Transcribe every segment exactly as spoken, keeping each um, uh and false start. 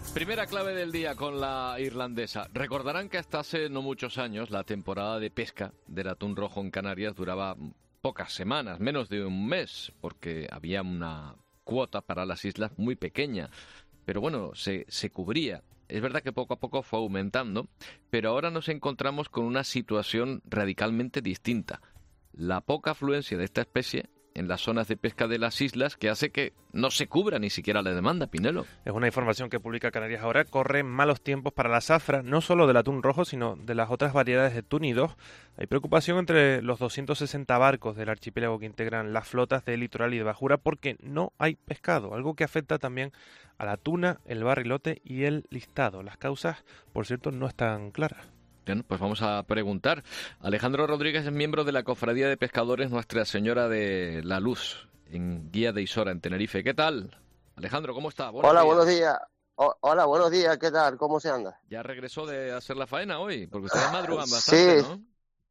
Primera clave del día con la irlandesa. Recordarán que hasta hace no muchos años la temporada de pesca del atún rojo en Canarias duraba pocas semanas, menos de un mes, porque había una cuota para las islas muy pequeña. Pero bueno, se, se cubría. Es verdad que poco a poco fue aumentando, pero ahora nos encontramos con una situación radicalmente distinta. La poca afluencia de esta especie en las zonas de pesca de las islas, que hace que no se cubra ni siquiera la demanda, Pinelo. Es una información que publica Canarias Ahora. Corren malos tiempos para la zafra, no solo del atún rojo, sino de las otras variedades de túnidos. Hay preocupación entre los doscientos sesenta barcos del archipiélago que integran las flotas de litoral y de bajura porque no hay pescado, algo que afecta también a la tuna, el barrilote y el listado. Las causas, por cierto, no están claras. Bien, pues vamos a preguntar. Alejandro Rodríguez es miembro de la Cofradía de Pescadores Nuestra Señora de la Luz, en Guía de Isora, en Tenerife. ¿Qué tal? Alejandro, ¿cómo está? Buenos Hola, días. buenos días. O- hola, buenos días. ¿Qué tal? ¿Cómo se anda? ¿Ya regresó de hacer la faena hoy? Porque ustedes madrugan bastante, sí. ¿no?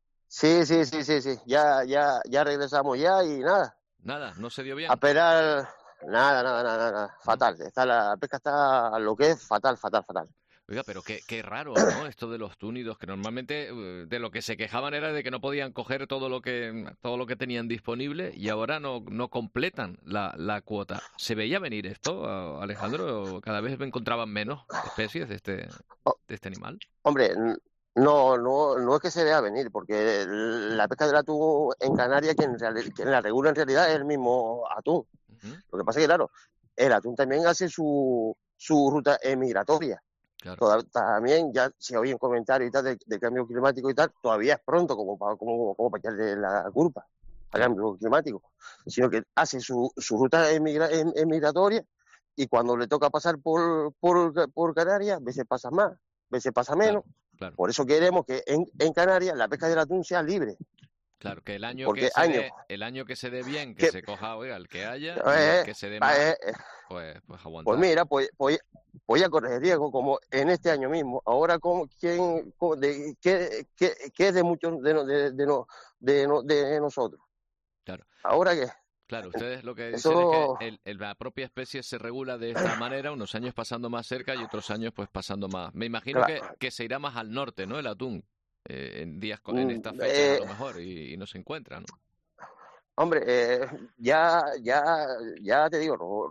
Sí, sí, sí, sí, sí. Ya, ya, ya regresamos ya y nada. Nada, ¿no se dio bien? A esperar... Nada, nada, nada, nada. Fatal. Está la, la pesca está lo que es fatal, fatal, fatal. Oiga, pero qué, qué raro, ¿no? Esto de los túnidos, que normalmente uh, de lo que se quejaban era de que no podían coger todo lo que todo lo que tenían disponible y ahora no, no completan la, la cuota. ¿Se veía venir esto, Alejandro? ¿Cada vez encontraban menos especies de este, de este animal? Hombre, no, no, no es que se vea venir, porque la pesca del atún en Canarias, quien, quien la regula en realidad es el mismo atún. Uh-huh. Lo que pasa es que, claro, el atún también hace su, su ruta emigratoria. Claro. Toda, también ya se oyen comentarios y tal de, de cambio climático y tal, todavía es pronto como para, como, como para echarle la culpa al cambio climático, sino que hace su, su ruta emigra, em, emigratoria y cuando le toca pasar por, por, por Canarias, a veces pasa más, a veces pasa menos. Claro, claro. Por eso queremos que en, en Canarias la pesca del atún sea libre. Claro, que el año Porque que se año, dé, el año que se dé bien, que, que se coja, oiga, el que haya, eh, y el que se dé más, eh, pues, pues aguantar. Pues mira, pues, pues voy a correr riesgo como en este año mismo. Ahora, como quién, como de, ¿qué, qué, qué es de muchos de, de, de, no, de, no, de nosotros? Claro. ¿Ahora qué? Claro, ustedes lo que Eso... dicen es que el, el, la propia especie se regula de esta manera, unos años pasando más cerca y otros años pues pasando más. Me imagino claro. que, que se irá más al norte, ¿no? El atún, eh, en días con, en estas fechas eh... a lo mejor, y, y no se encuentra, ¿no? Hombre, eh, ya, ya, ya te digo,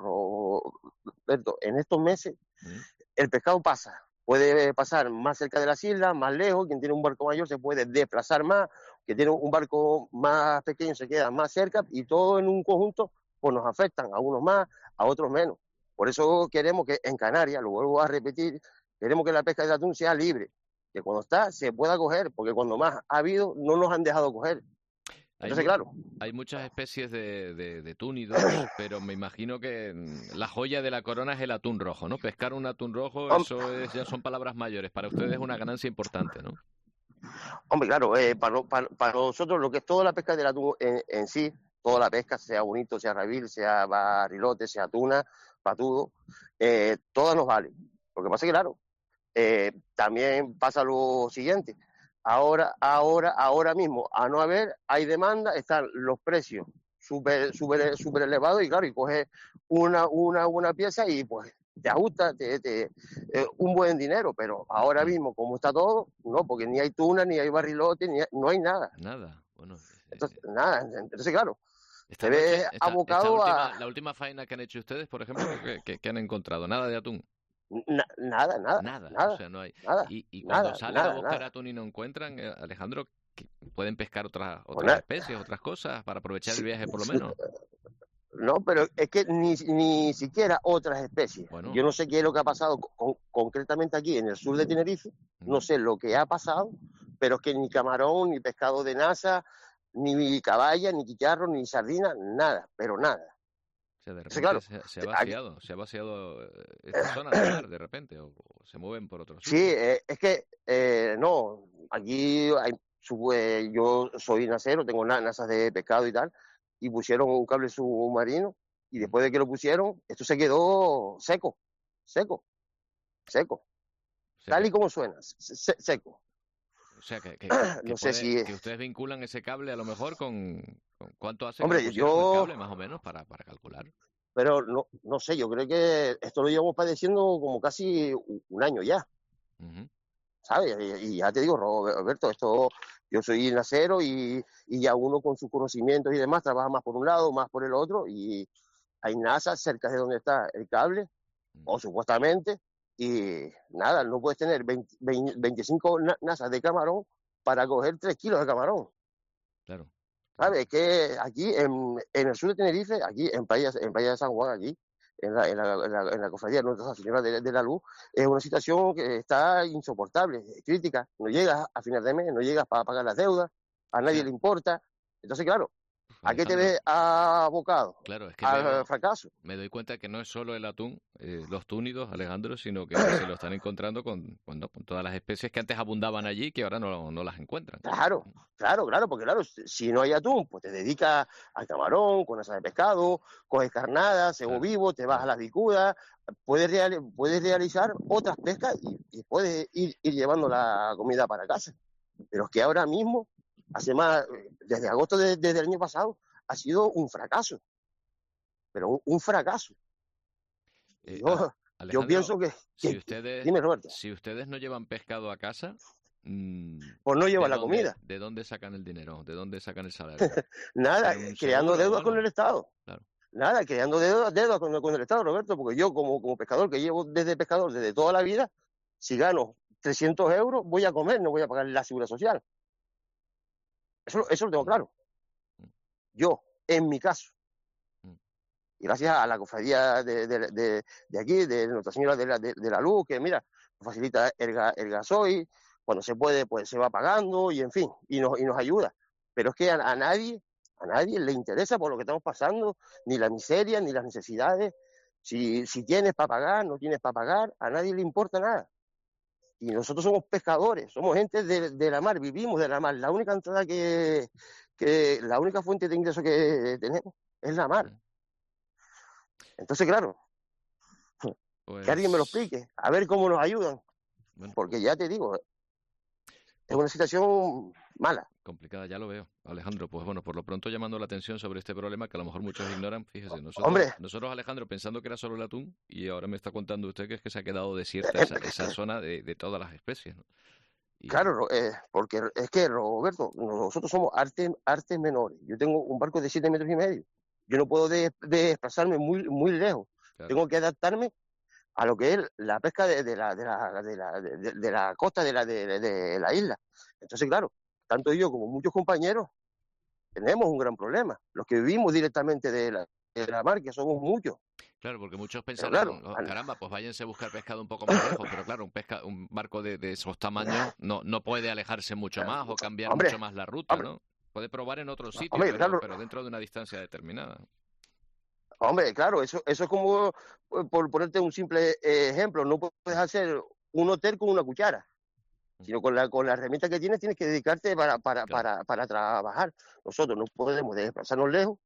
Roberto, en estos meses ¿Mm? el pescado pasa, puede pasar más cerca de las islas, más lejos, quien tiene un barco mayor se puede desplazar más, quien tiene un barco más pequeño se queda más cerca y todo en un conjunto pues nos afectan, a unos más, a otros menos. Por eso queremos que en Canarias, lo vuelvo a repetir, queremos que la pesca del atún sea libre, que cuando está se pueda coger, porque cuando más ha habido no nos han dejado coger. Entonces, hay, claro. Hay muchas especies de, de, de túnidos, pero me imagino que la joya de la corona es el atún rojo, ¿no? Pescar un atún rojo, eso es, ya son palabras mayores. Para ustedes es una ganancia importante, ¿no? Hombre, claro, eh, para, para, para nosotros lo que es toda la pesca del atún en, en sí, toda la pesca, sea bonito, sea rabil, sea barrilote, sea tuna, patudo, eh, todas nos valen. Lo que pasa es que, claro, eh, también pasa lo siguiente. Ahora, ahora, ahora mismo, a no haber, hay demanda, están los precios súper súper súper elevados y claro, y coges una, una, una pieza y pues te ajusta te, te, eh, un buen dinero, pero ahora mismo, como está todo, no, porque ni hay tuna, ni hay barrilote, ni hay, no hay nada. Nada, bueno. Entonces, eh, nada, entonces claro, esta te noche, ves esta, abocado esta última, a... La última faena que han hecho ustedes, por ejemplo, ¿qué, qué, qué han encontrado? ¿Nada de atún? Na, nada, nada, nada, nada, o sea, no hay. Nada, y, y cuando nada, salen nada, a buscar nada. atún y no encuentran, eh, Alejandro, ¿pueden pescar otras otras Bueno, especies, otras cosas para aprovechar el viaje por lo menos? No, pero es que ni, ni siquiera otras especies. Bueno. Yo no sé qué es lo que ha pasado con, concretamente aquí en el sur de Tenerife, mm. no sé lo que ha pasado, pero es que ni camarón, ni pescado de nasa, ni caballa, ni chicharro, ni sardina, nada, pero nada. O sea, de repente claro, se, se ha vaciado, aquí, se ha vaciado esta zona de mar, de repente, o, o se mueven por otros sitios. Sí, eh, es que, eh, no, aquí hay, eh, yo soy nasero, tengo nasas de pescado y tal, y pusieron un cable submarino, y después de que lo pusieron, esto se quedó seco, seco, seco, o sea, tal que, y como suena, se, seco. O sea, que, que, que, no puede, sé si... que ustedes vinculan ese cable a lo mejor con, con ¿cuánto hace Hombre, que yo... el cable más o menos para, para calcular? pero no, no sé, yo creo que esto lo llevamos padeciendo como casi un año ya, Uh-huh. ¿sabes? Y, y ya te digo, Roberto, esto, yo soy nacero y, y ya uno con sus conocimientos y demás trabaja más por un lado, más por el otro, y hay NASA cerca de donde está el cable, uh-huh. o supuestamente, y nada, no puedes tener veinte, veinte, veinticinco nazas de camarón para coger tres kilos de camarón. Claro. ¿Sabes? Es que aquí en, en el sur de Tenerife, aquí en Playa, en Playa de San Juan, aquí, en la, en la, en la, en la cofradía de Nuestra Señora de, de la Luz, es una situación que está insoportable, es crítica. No llegas a final de mes, no llegas para pagar las deudas, a nadie sí. le importa. Entonces, claro, ¿a qué te ves abocado? Claro, es que al veo, fracaso. Me doy cuenta que no es solo el atún, eh, los túnidos, Alejandro, sino que se lo están encontrando con, bueno, con todas las especies que antes abundaban allí, que ahora no, no las encuentran. Claro, claro, claro, porque claro, si no hay atún, pues te dedicas al camarón, con asa de pescado, coges carnadas, cebo claro, vivo, te vas claro. a las bicudas, puedes, real, puedes realizar otras pescas y, y puedes ir, ir llevando la comida para casa. Pero es que ahora mismo, hace más, desde agosto de, desde el año pasado, ha sido un fracaso. Pero un, un fracaso. Eh, yo, yo pienso que... Si que ustedes, dime, Roberto. Si ustedes no llevan pescado a casa... Mmm, pues no llevan la dónde, comida. ¿De dónde sacan el dinero? ¿De dónde sacan el salario? Nada, creando deudas con el Estado. Claro. Nada, creando deudas, deudas con, con el Estado, Roberto, porque yo como, como pescador, que llevo desde pescador desde toda la vida, si gano trescientos euros, voy a comer, no voy a pagar la seguridad social. Eso, eso lo tengo claro. Yo, en mi caso. Y gracias a la cofradía de, de, de, de aquí, de Nuestra Señora de la, de, de la Luz, que mira, facilita el, el gasoil, cuando se puede, pues se va pagando, y en fin, y nos, y nos ayuda. Pero es que a, a nadie, a nadie le interesa por lo que estamos pasando, ni la miseria, ni las necesidades. Si, si tienes para pagar, no tienes para pagar, a nadie le importa nada. Y nosotros somos pescadores, somos gente de, de la mar, vivimos de la mar. La única entrada que, que, la única fuente de ingreso que tenemos es la mar. Entonces, claro, pues... que alguien me lo explique, a ver cómo nos ayudan. Bueno, porque ya te digo, es una situación mala. Complicada, ya lo veo, Alejandro. Pues bueno, por lo pronto llamando la atención sobre este problema que a lo mejor muchos ignoran. Fíjese, nosotros, Hombre. nosotros Alejandro, pensando que era solo el atún, y ahora me está contando usted que es que se ha quedado desierta esa, esa zona de, de todas las especies, ¿no? Y... Claro, eh, porque es que, Roberto, nosotros somos artes, artes menores. Yo tengo un barco de siete metros y medio. Yo no puedo de, de desplazarme muy, muy lejos. Claro. Tengo que adaptarme a lo que es la pesca de, de, la, de, la, de, la, de, de la costa de la, de, de la isla. Entonces, claro, tanto yo como muchos compañeros tenemos un gran problema. Los que vivimos directamente de la, de la mar, que somos muchos. Claro, porque muchos pensarán, claro, oh, caramba, pues váyanse a buscar pescado un poco más lejos, pero claro, un pesca, un barco de, de esos tamaños no, no puede alejarse mucho más o cambiar hombre, mucho más la ruta, hombre, ¿no? Puede probar en otro sitio, hombre, pero, claro, pero dentro de una distancia determinada. Hombre, claro, eso, eso es como, por ponerte un simple eh, ejemplo, no puedes hacer un hotel con una cuchara, sino con la, con la herramienta que tienes tienes que dedicarte para, para, claro. para, para trabajar. Nosotros no podemos desplazarnos lejos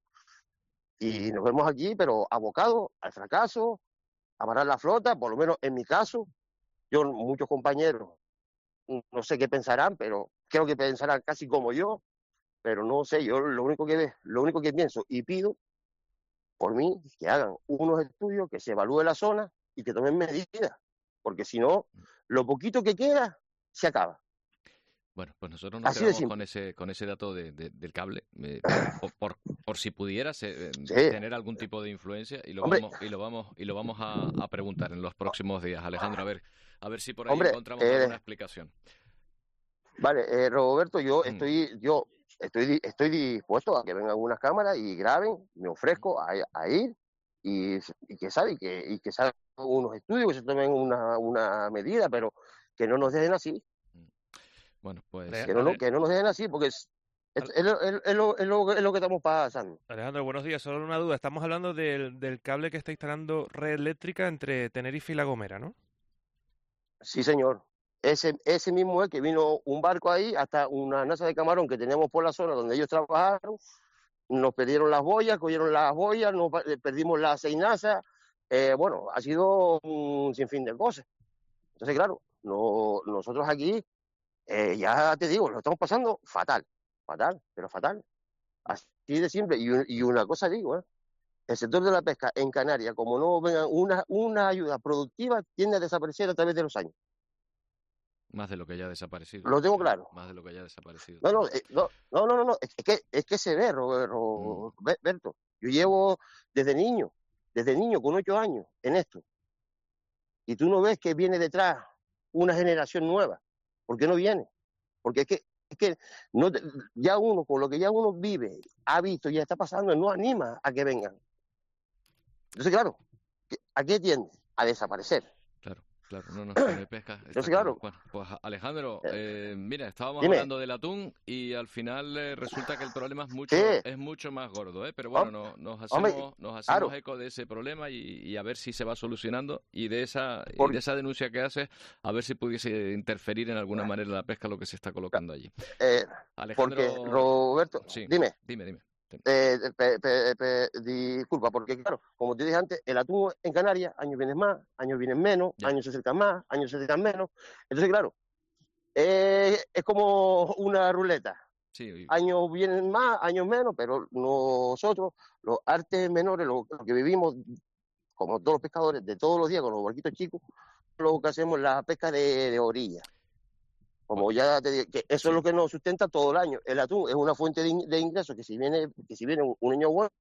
y nos vemos aquí, pero abocados al fracaso, a parar la flota, por lo menos en mi caso. Yo, muchos compañeros, no sé qué pensarán, pero creo que pensarán casi como yo, pero no sé, yo lo único que, lo único que pienso y pido por mí, que hagan unos estudios, que se evalúe la zona y que tomen medidas, porque si no, lo poquito que queda se acaba. Bueno, pues nosotros nos quedamos con ese con ese dato de, de, del cable, eh, por, por, por si pudiera eh, sí. tener algún tipo de influencia y lo Hombre. vamos y lo vamos y lo vamos a, a preguntar en los próximos días, Alejandro, a ver a ver si por ahí Hombre, encontramos eh, alguna explicación. Vale, eh, Roberto, yo estoy yo Estoy, estoy dispuesto a que vengan unas cámaras y graben, me ofrezco a, a ir y, y que sabe, y que, y que salgan unos estudios, que se tomen una, una medida, pero que no nos dejen así. Bueno, pues... Que no, no, que no nos dejen así, porque es, es, es, es, es, lo, es, lo, es lo que estamos pasando. Alejandro, buenos días. Solo una duda. Estamos hablando del, del cable que está instalando red eléctrica entre Tenerife y La Gomera, ¿no? Sí, señor. Ese, ese mismo es que vino un barco ahí, hasta una nasa de camarón que teníamos por la zona donde ellos trabajaron, nos perdieron las boyas, cogieron las boyas, nos perdimos las seis nasas, eh, bueno, ha sido un sinfín de cosas. Entonces, claro, no, nosotros aquí, eh, ya te digo, lo estamos pasando fatal, fatal, pero fatal. Así de simple. Y, y una cosa digo, ¿eh? el sector de la pesca en Canarias, como no venga una, una ayuda productiva, tiende a desaparecer a través de los años. Más de lo que ya ha desaparecido. Lo tengo claro. Más de lo que ya ha desaparecido. No, no, eh, no, no, no, no, es que, es que se ve, Roberto. Mm. Yo llevo desde niño, desde niño con ocho años en esto. Y tú no ves que viene detrás una generación nueva. ¿Por qué no viene? Porque es que, es que no, ya uno, con lo que ya uno vive, ha visto y ya está pasando, no anima a que vengan. Entonces, claro, ¿a qué tiende? A desaparecer. Claro, claro, no, no, no hay pesca. Entonces, claro. Bueno, pues Alejandro, eh, mira, estábamos Dime. hablando del atún y al final eh, resulta que el problema es mucho, Sí. es mucho más gordo, ¿eh? Pero bueno, no, nos hacemos, Hombre, nos hacemos claro. eco de ese problema y, y a ver si se va solucionando y de esa, Por... y de esa denuncia que hace, a ver si pudiese interferir en alguna manera la pesca lo que se está colocando allí. Eh, Alejandro... Porque, Roberto, sí, dime. Dime, dime. Eh, pe, pe, pe, disculpa, porque claro, como te dije antes, el atún en Canarias, años vienen más, años vienen menos, Ya. años se acercan más, años se acercan menos. Entonces, claro, eh, es como una ruleta. Sí. Años vienen más, años menos, pero nosotros, los artes menores, lo, lo que vivimos, como todos los pescadores, de todos los días con los barquitos chicos, lo que hacemos es la pesca de, de orilla. Como bueno, ya te digo, que eso sí. Es lo que nos sustenta todo el año. El atún es una fuente de, de ingresos que si viene, que si viene un, un niño bueno,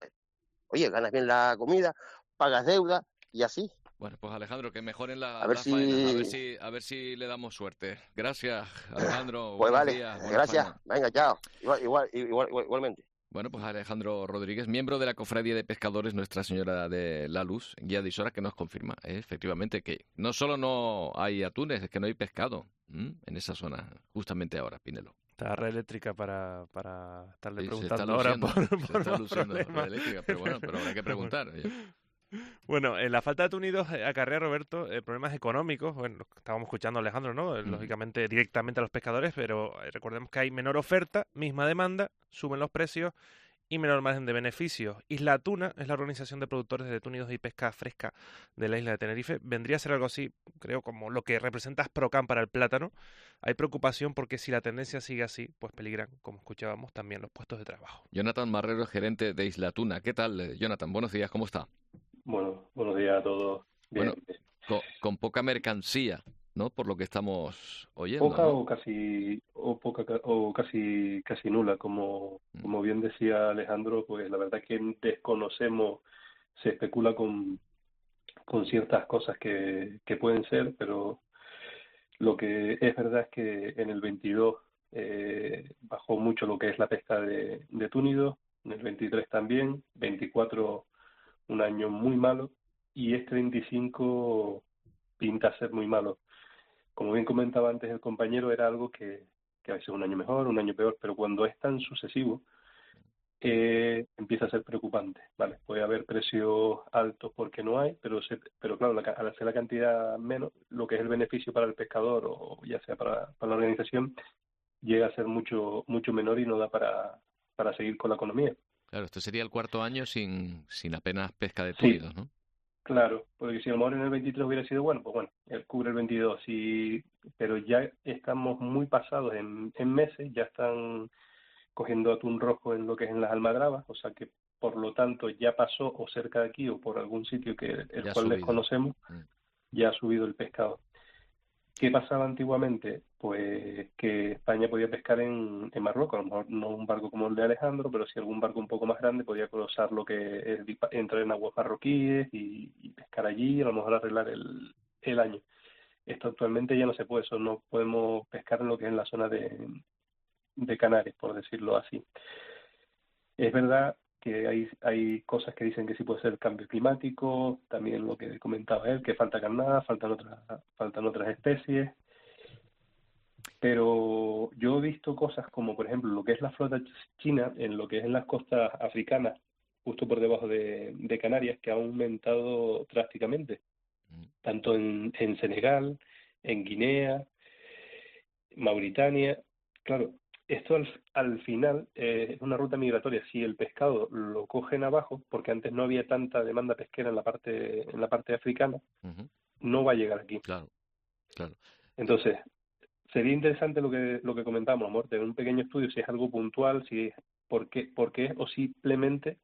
oye, ganas bien la comida, pagas deuda y así. Bueno, pues Alejandro, que mejoren la, a ver la si... faena, a ver si, a ver si le damos suerte. Gracias, Alejandro. Pues buenos vale, días, gracias. Faena. Venga, chao. Igual, igual, igual, igualmente. Bueno, pues Alejandro Rodríguez, miembro de la Cofradía de Pescadores Nuestra Señora de la Luz, guía de Isora, que nos confirma ¿eh? efectivamente que no solo no hay atunes, es que no hay pescado ¿m? en esa zona, justamente ahora, Pinelo. Está red eléctrica para, para estarle Sí, preguntando ahora por, se por está luciendo la problemas. red eléctrica, pero bueno, pero habrá que preguntar. Oye. Bueno, eh, la falta de atunidos acarrea, Roberto, eh, problemas económicos. Bueno, estábamos escuchando a Alejandro, ¿no? Mm. Lógicamente directamente a los pescadores, pero eh, recordemos que hay menor oferta, misma demanda, suben los precios y menor margen de beneficios. Isla Tuna es la organización de productores de túnidos y pesca fresca de la isla de Tenerife. Vendría a ser algo así, creo, como lo que representa Asprocan para el plátano. Hay preocupación porque si la tendencia sigue así, pues peligran, como escuchábamos, también los puestos de trabajo. Jonathan Marrero, gerente de Isla Tuna. ¿Qué tal, Jonathan? Buenos días, ¿cómo está? Bueno, buenos días a todos. Bien. Bueno, con, con poca mercancía, ¿no? Por lo que estamos oyendo. Poca ¿no? o casi o poca o casi casi nula, como como bien decía Alejandro, pues la verdad es que desconocemos, se especula con con ciertas cosas que que pueden ser, pero lo que es verdad es que en el veintidós eh, bajó mucho lo que es la pesca de, de túnidos, en el veintitrés también, veinticuatro un año muy malo y este veinticinco pinta ser muy malo. Como bien comentaba antes el compañero, era algo que, que a veces un año mejor, un año peor, pero cuando es tan sucesivo eh, empieza a ser preocupante, ¿vale? Puede haber precios altos porque no hay, pero se, pero claro, la, al hacer la cantidad menos, lo que es el beneficio para el pescador o ya sea para, para la organización, llega a ser mucho mucho menor y no da para, para seguir con la economía. Claro, este sería el cuarto año sin, sin apenas pesca de túnidos, sí. ¿no? Claro, porque si a lo mejor en el veintitrés hubiera sido bueno, pues bueno, él cubre el veintidós, y, pero ya estamos muy pasados en, en meses, ya están cogiendo atún rojo en lo que es en las almadrabas, o sea que por lo tanto ya pasó o cerca de aquí o por algún sitio que el ya cual desconocemos, mm. ya ha subido el pescado. ¿Qué pasaba antiguamente? Pues que España podía pescar en, en Marruecos, a lo mejor no un barco como el de Alejandro, pero si algún barco un poco más grande podía cruzar lo que es entrar en aguas marroquíes y, y pescar allí, a lo mejor arreglar el, el año. Esto actualmente ya no se puede, eso no podemos pescar en lo que es en la zona de, de Canarias, por decirlo así. Es verdad que hay, hay cosas que dicen que sí puede ser el cambio climático, también lo que comentaba él, que falta carnada, faltan otras, faltan otras especies, pero yo he visto cosas como, por ejemplo, lo que es la flota china, en lo que es en las costas africanas, justo por debajo de, de Canarias, que ha aumentado drásticamente, tanto en, en Senegal, en Guinea, Mauritania, claro. Esto al, al final eh, es una ruta migratoria. Si el pescado lo cogen abajo, porque antes no había tanta demanda pesquera en la parte en la parte africana, uh-huh. no va a llegar aquí. Claro, claro. Entonces, sería interesante lo que lo que comentábamos, amor, tener un pequeño estudio si es algo puntual, si es por qué, por qué o simplemente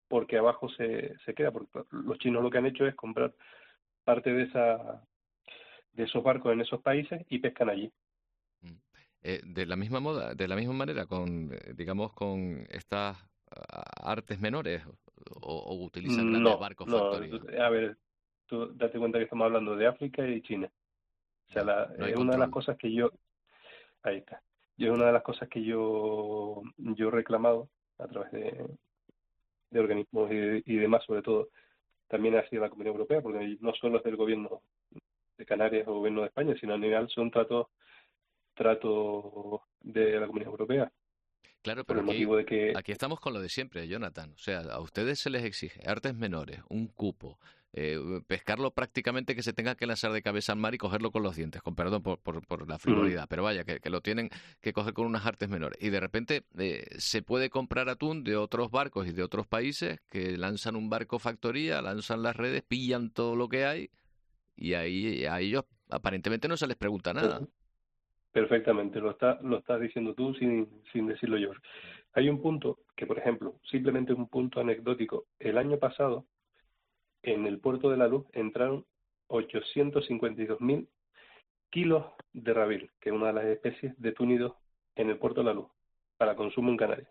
porque abajo se, se queda, porque los chinos lo que han hecho es comprar parte de esa de esos barcos en esos países y pescan allí. Eh, de la misma moda, de la misma manera, con eh, digamos con estas uh, artes menores, o, o utilizan grandes No, barcos no, factoría. a ver, tú date cuenta que estamos hablando de África y China. O sea, la, No hay es control. una de las cosas que yo, ahí está, yo es una de las cosas que yo, yo he reclamado a través de, de organismos y, y demás, sobre todo, también ha sido la Comunidad Europea, porque no solo es del gobierno de Canarias o gobierno de España, sino a nivel son tratos trato de la Comunidad Europea. Claro, por pero el aquí, motivo de que aquí estamos con lo de siempre, Jonathan. O sea, a ustedes se les exige artes menores, un cupo, eh, pescarlo prácticamente que se tenga que lanzar de cabeza al mar y cogerlo con los dientes, con perdón por, por, por la frivolidad, mm. pero vaya, que, que lo tienen que coger con unas artes menores. Y de repente eh, se puede comprar atún de otros barcos y de otros países que lanzan un barco factoría, lanzan las redes, pillan todo lo que hay y ahí a ellos aparentemente no se les pregunta nada. Perfectamente, lo, está, lo estás diciendo tú sin, sin decirlo yo. Hay un punto que, por ejemplo, simplemente un punto anecdótico. El año pasado, en el puerto de La Luz, entraron ochocientos cincuenta y dos mil kilos de rabil, que es una de las especies de túnidos en el puerto de La Luz, para consumo en Canarias.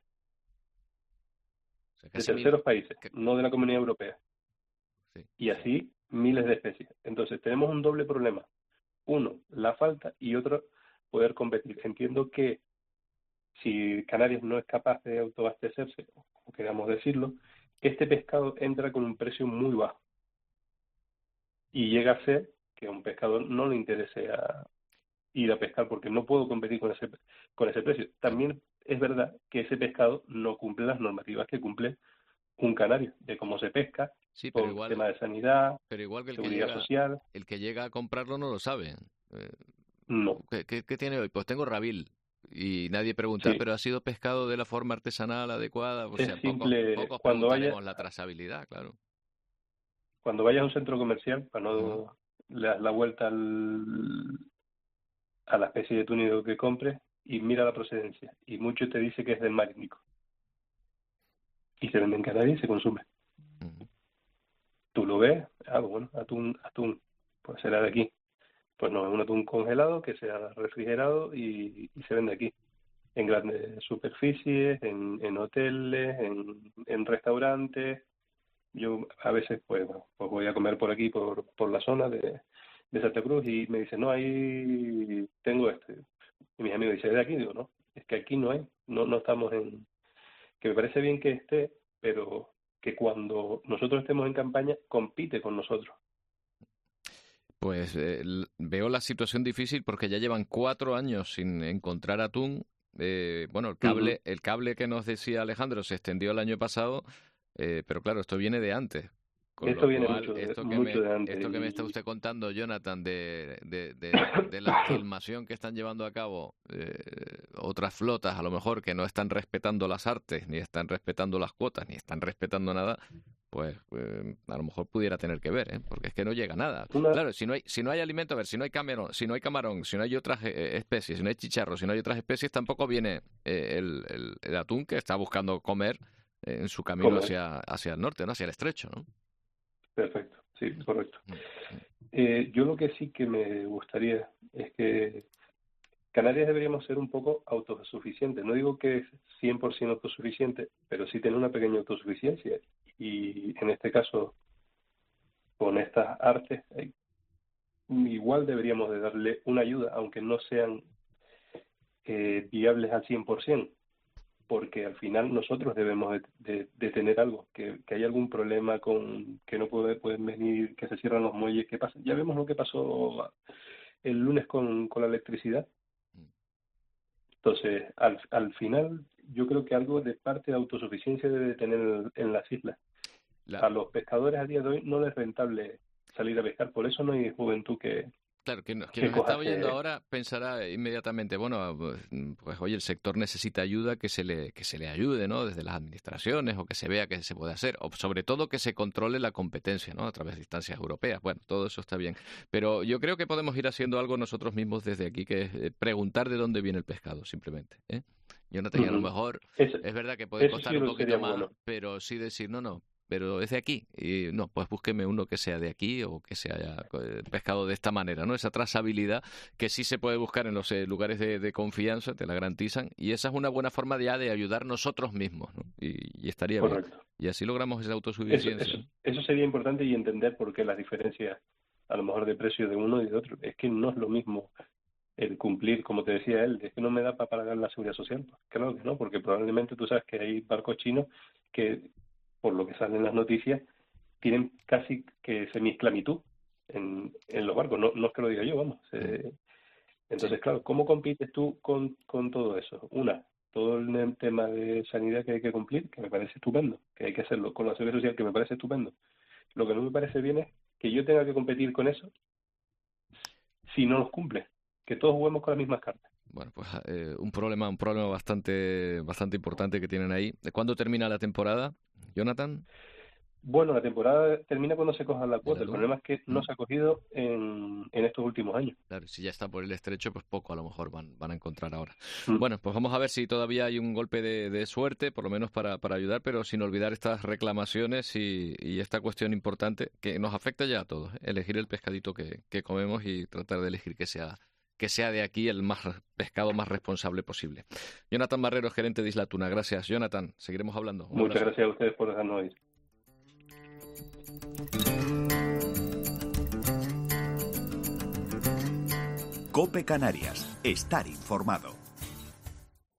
O sea, de terceros mil... países, ¿Qué? No de la Comunidad Europea. Sí. Y así miles de especies. Entonces, tenemos un doble problema. Uno, la falta, y otro, poder competir. Entiendo que si Canarias no es capaz de autoabastecerse, o queramos decirlo, este pescado entra con un precio muy bajo. Y llega a ser que a un pescador no le interese a ir a pescar porque no puedo competir con ese, con ese precio. También es verdad que ese pescado no cumple las normativas que cumple un canario, de cómo se pesca, sí, pero por igual, tema de sanidad, pero igual que el seguridad que llega, social. El que llega a comprarlo no lo sabe. Eh, no. ¿Qué, qué, qué tiene hoy? Pues tengo rabil. Y nadie pregunta, sí. ¿Pero ha sido pescado de la forma artesanal adecuada? O es sea, simple, pocos, pocos cuando preguntaremos vaya, la trazabilidad, claro. Cuando vayas a un centro comercial, para no uh-huh. le das la vuelta al, a la especie de túnido que compres y mira la procedencia. Y mucho te dice que es del mar Índico. Y se vende en Canarias y se consume. Uh-huh. Tú lo ves, ah, bueno, atún, atún, pues será de aquí. Pues no, es un atún congelado que se ha refrigerado y, y se vende aquí. En grandes superficies, en, en hoteles, en, en restaurantes. Yo a veces pues, bueno, pues voy a comer por aquí, por, por la zona de, de Santa Cruz y me dicen, no, ahí tengo este. Y mis amigos dicen, ¿de aquí? Digo, no, es que aquí no hay, no, no estamos en... Que me parece bien que esté, pero que cuando nosotros estemos en campaña, compite con nosotros. Pues eh, veo la situación difícil porque ya llevan cuatro años sin encontrar atún. Eh, bueno, el cable, uh-huh. el cable que nos decía Alejandro se extendió el año pasado, eh, pero claro, esto viene de antes. Con esto lo viene cual, mucho, esto, que mucho me, de antes. esto que y... me está usted contando, Jonathan, de, de, de, de la filmación que están llevando a cabo eh, otras flotas, a lo mejor, que no están respetando las artes, ni están respetando las cuotas, ni están respetando nada, pues eh, a lo mejor pudiera tener que ver, ¿eh? Porque es que no llega nada. Una... Claro, si no hay si no hay alimento, a ver, si no hay camarón, si no hay camarón, si no hay otras eh, especies, si no hay chicharro, si no hay otras especies, tampoco viene eh, el, el, el atún que está buscando comer eh, en su camino comer. hacia hacia el norte, ¿no? Hacia el estrecho, ¿no? Perfecto, sí, correcto. Eh, yo lo que sí que me gustaría es que Canarias deberíamos ser un poco autosuficientes. No digo que es cien por ciento autosuficiente, pero sí tener una pequeña autosuficiencia. Y en este caso, con estas artes, igual deberíamos de darle una ayuda, aunque no sean eh, viables al cien por ciento. Porque al final nosotros debemos de, de, de tener algo, que, que hay algún problema con que no puede, pueden venir, que se cierran los muelles, que pasa. Ya vemos lo que pasó el lunes con, con la electricidad. Entonces, al, al final, yo creo que algo de parte de autosuficiencia debe tener en las islas. La... A los pescadores a día de hoy no les es rentable salir a pescar, por eso no hay juventud que... Claro, quien, no, quien nos está oyendo ahora pensará inmediatamente, bueno, pues, pues oye, el sector necesita ayuda, que se le que se le ayude, ¿no? Desde las administraciones, o que se vea qué se puede hacer, o sobre todo que se controle la competencia, ¿no? A través de instancias europeas. Bueno, todo eso está bien. Pero yo creo que podemos ir haciendo algo nosotros mismos desde aquí, que es preguntar de dónde viene el pescado, simplemente, ¿eh? Jonathan, uh-huh. A lo mejor eso, es verdad que puede costar sí un poquito más, bueno. Pero sí decir, no, no, pero es de aquí. Y no, pues búsqueme uno que sea de aquí o que se haya pescado de esta manera, ¿no? Esa trazabilidad que sí se puede buscar en los eh, lugares de, de confianza, te la garantizan, y esa es una buena forma ya de ayudar nosotros mismos, ¿no? Y, y estaría Correcto. bien. Y así logramos esa autosuficiencia. Eso, eso, eso sería importante, y entender por qué las diferencias, a lo mejor de precio de uno y de otro. Es que no es lo mismo el cumplir, como te decía él, es que no me da para pagar la seguridad social. Pues claro que no, porque probablemente tú sabes que hay barcos chinos que, por lo que salen en las noticias, tienen casi que semi-esclavitud en, en los barcos. No, no es que lo diga yo, vamos. Eh, entonces, claro, ¿cómo compites tú con, con todo eso? Una, todo el tema de sanidad que hay que cumplir, que me parece estupendo, que hay que hacerlo con la seguridad social, que me parece estupendo. Lo que no me parece bien es que yo tenga que competir con eso si no los cumple, que todos juguemos con las mismas cartas. Bueno, pues eh, un problema un problema bastante bastante importante que tienen ahí. ¿Cuándo termina la temporada, Jonathan? Bueno, la temporada termina cuando se coja la cuota. El ¿Luz? problema es que no se ha cogido en, en estos últimos años. Claro, si ya está por el estrecho, pues poco a lo mejor van, van a encontrar ahora. Mm. Bueno, pues vamos a ver si todavía hay un golpe de, de suerte, por lo menos para, para ayudar, pero sin olvidar estas reclamaciones y, y esta cuestión importante que nos afecta ya a todos, ¿eh? Elegir el pescadito que, que comemos y tratar de elegir que sea que sea de aquí el más pescado más responsable posible. Jonathan Barrero, gerente de Isla Tuna. Gracias, Jonathan. Seguiremos hablando. Un Muchas abrazo. gracias a ustedes por dejarnos oír. COPE Canarias. Estar informado.